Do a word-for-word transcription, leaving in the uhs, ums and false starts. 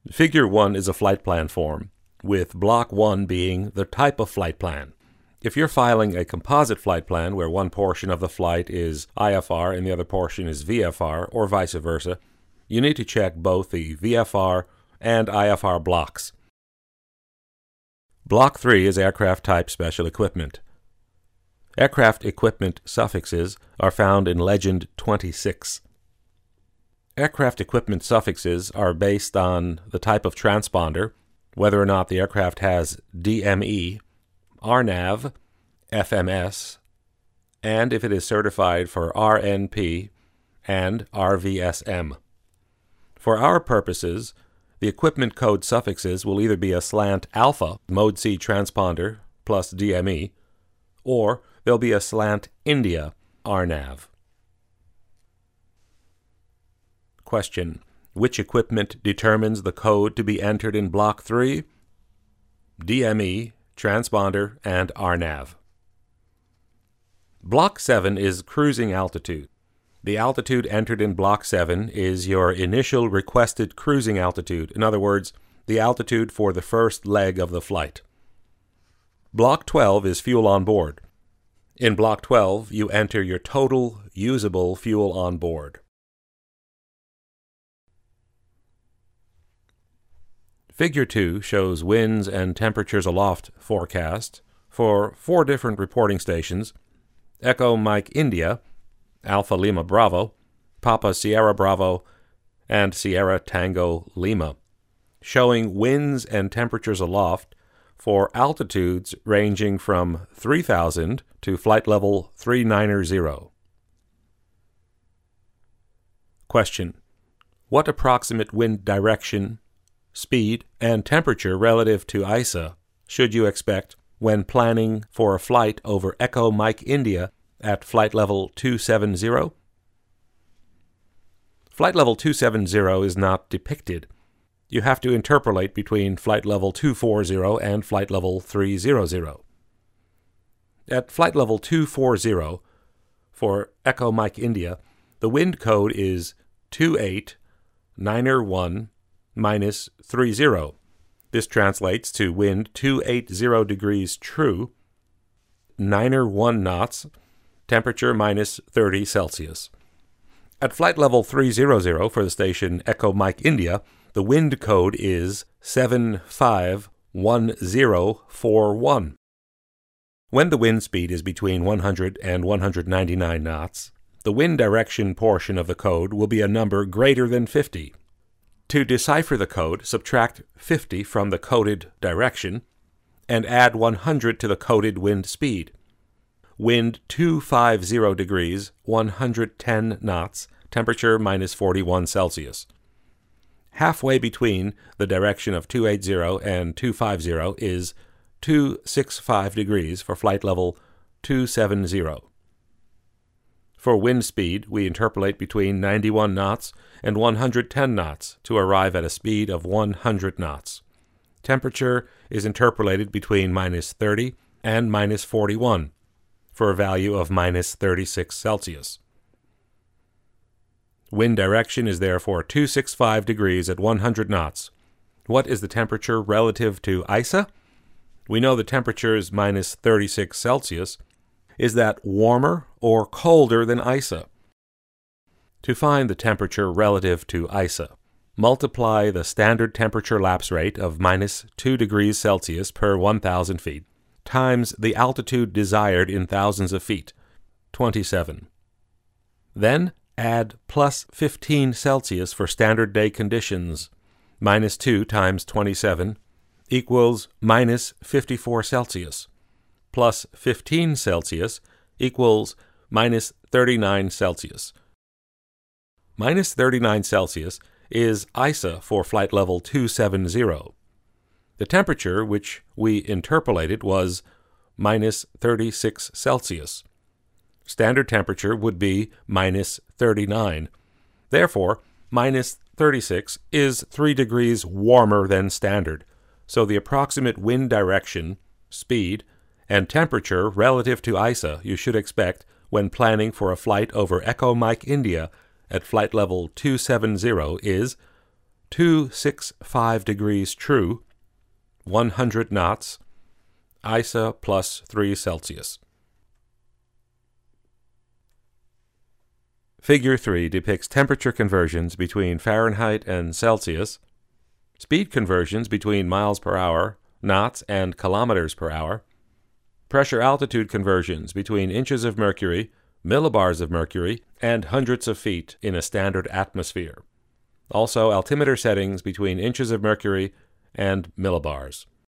Figure one is a flight plan form, with Block one being the type of flight plan. If you're filing a composite flight plan where one portion of the flight is I F R and the other portion is V F R, or vice versa, you need to check both the V F R and I F R blocks. Block three is aircraft type special equipment. Aircraft equipment suffixes are found in Legend twenty-six. Aircraft equipment suffixes are based on the type of transponder, whether or not the aircraft has D M E, R NAV, F M S, and if it is certified for R N P and R V S M. For our purposes, the equipment code suffixes will either be a slant alpha Mode C transponder plus D M E, or there'll be a slant India R NAV. Question: which equipment determines the code to be entered in Block three? D M E, transponder, and R NAV. Block seven is cruising altitude. The altitude entered in Block seven is your initial requested cruising altitude, in other words, the altitude for the first leg of the flight. Block twelve is fuel on board. In Block twelve, you enter your total usable fuel on board. Figure two shows winds and temperatures aloft forecast for four different reporting stations: Echo Mike India, Alpha Lima Bravo, Papa Sierra Bravo, and Sierra Tango Lima, showing winds and temperatures aloft for altitudes ranging from three thousand to flight level three ninety. Question: what approximate wind direction, speed, and temperature relative to I S A should you expect when planning for a flight over Echo Mike India at flight level two seventy? Flight level two seventy is not depicted. You have to interpolate between flight level two forty and flight level three hundred. At flight level two forty, for Echo Mike India, the wind code is two eight nine one minus three zero. This translates to wind two eighty degrees true, nine one knots, temperature minus thirty Celsius. At flight level three hundred for the station Echo Mike India, the wind code is seven five one zero four one. When the wind speed is between one hundred and one hundred ninety-nine knots, the wind direction portion of the code will be a number greater than fifty. To decipher the code, subtract fifty from the coded direction and add one hundred to the coded wind speed. Wind two fifty degrees, one hundred ten knots, temperature minus forty-one Celsius. Halfway between the direction of two eighty and two fifty is two sixty-five degrees for flight level two seventy. For wind speed, we interpolate between ninety-one knots and one hundred ten knots to arrive at a speed of one hundred knots. Temperature is interpolated between minus thirty and minus forty-one, for a value of minus thirty-six Celsius. Wind direction is therefore two sixty-five degrees at one hundred knots. What is the temperature relative to I S A? We know the temperature is minus thirty-six Celsius. Is that warmer or colder than I S A? To find the temperature relative to I S A, multiply the standard temperature lapse rate of minus two degrees Celsius per one thousand feet times the altitude desired in thousands of feet, twenty-seven. Then add plus fifteen Celsius for standard day conditions. Minus two times twenty-seven equals minus fifty-four Celsius. Plus fifteen Celsius equals minus thirty-nine Celsius. Minus thirty-nine Celsius is I S A for flight level two seventy. The temperature, which we interpolated, was minus thirty-six Celsius. Standard temperature would be minus thirty-nine. Therefore, minus thirty-six is three degrees warmer than standard, so the approximate wind direction, speed, and temperature relative to I S A you should expect when planning for a flight over Echo Mike India at flight level two seventy is two six five degrees true, one hundred knots, I S A plus three Celsius. Figure three depicts temperature conversions between Fahrenheit and Celsius, speed conversions between miles per hour, knots, and kilometers per hour, pressure-altitude conversions between inches of mercury, millibars of mercury, and hundredths of feet in a standard atmosphere. Also, altimeter settings between inches of mercury and millibars.